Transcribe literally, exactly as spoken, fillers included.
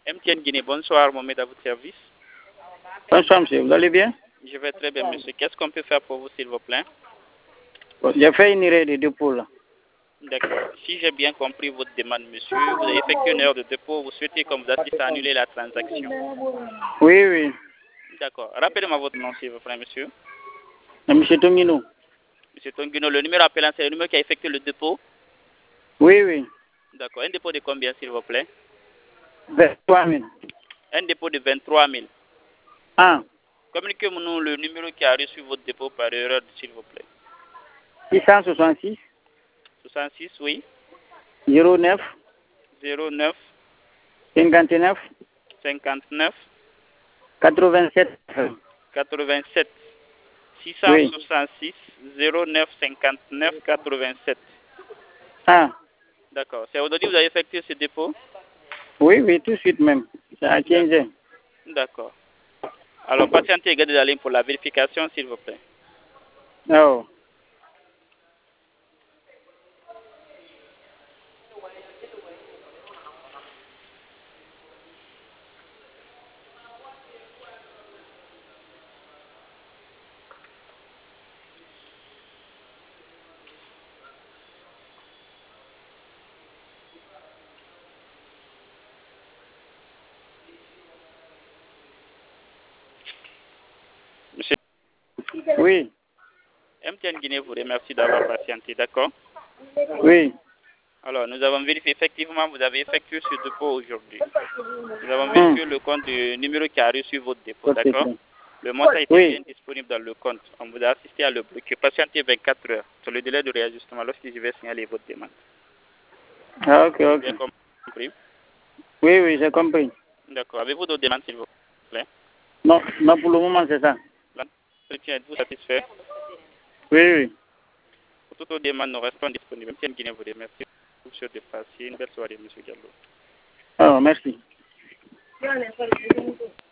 M T N Guinée, bonsoir, Mohamed à votre service. Bonsoir, monsieur. Vous allez bien? Je vais très bien, monsieur. Qu'est-ce qu'on peut faire pour vous, s'il vous plaît? Bon, j'ai fait une erreur de dépôt, là. D'accord. Si j'ai bien compris votre demande, monsieur, vous avez effectué une erreur de dépôt, vous souhaitez qu'on vous assiste à annuler la transaction. Oui, oui. D'accord. Rappelez-moi votre nom, s'il vous plaît, monsieur. Monsieur Tongino. Monsieur Tonguino, le numéro appelant, c'est le numéro qui a effectué le dépôt? Oui, oui. D'accord. Un dépôt de combien, s'il vous plaît? vingt-trois mille. Un dépôt de vingt-trois mille. Ah. Communiquez-nous le numéro qui a reçu votre dépôt par erreur, s'il vous plaît. six cent soixante-six. soixante-six, oui. zéro neuf. zéro neuf. cinquante-neuf. cinquante-neuf. quatre-vingt-sept. quatre-vingt-sept. six cent Oui. soixante-six, zéro neuf, cinquante-neuf, quatre-vingt-sept. Ah. D'accord. C'est aujourd'hui que vous avez effectué ce dépôt? Oui, oui, tout de suite même. C'est à quinze heures. D'accord. Alors, patientez et gardez la ligne pour la vérification, s'il vous plaît. Oh. Monsieur, Oui. M T N Guinée vous remercie d'avoir patienté, d'accord? Oui. Alors, nous avons vérifié effectivement, vous avez effectué ce dépôt aujourd'hui. Nous avons Hmm. vérifié le compte du numéro qui a reçu votre dépôt, Ok, d'accord? bon. Le montant était Oui. bien disponible dans le compte. On vous a assisté à le bloquer. Patientez vingt-quatre heures sur le délai de réajustement lorsque je vais signaler votre demande. Ah, ok, ok. Bien compris? Oui, oui, j'ai compris. D'accord. Avez-vous d'autres demandes, s'il vous plaît? Non, non, pour le moment, c'est ça. L'entretien, êtes-vous satisfait? Oui, oui. Pour toutes vos demandes, nous restons disponibles. M T N Guinée vous remercie. Monsieur de passer une belle soirée, monsieur Diallo. Oh, merci.